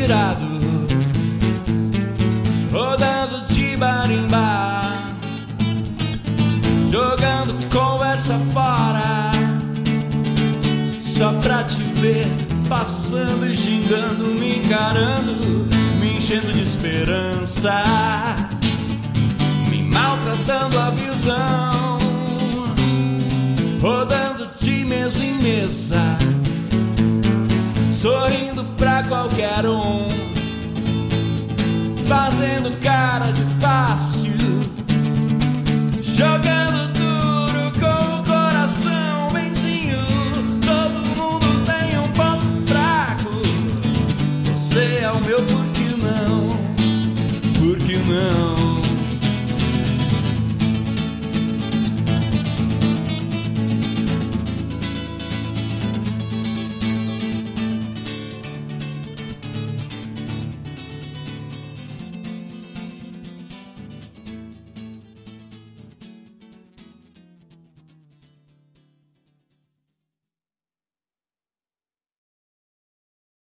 virado, rodando de bar em bar, jogando conversa fora, só pra te ver passando e gingando, me encarando, me enchendo de esperança, me maltratando a visão, rodando de mesa em mesa, sorrindo pra qualquer um, fazendo cara de fácil, jogando duro com o coração, benzinho. Todo mundo tem um ponto fraco, você é o meu por que não, por que não?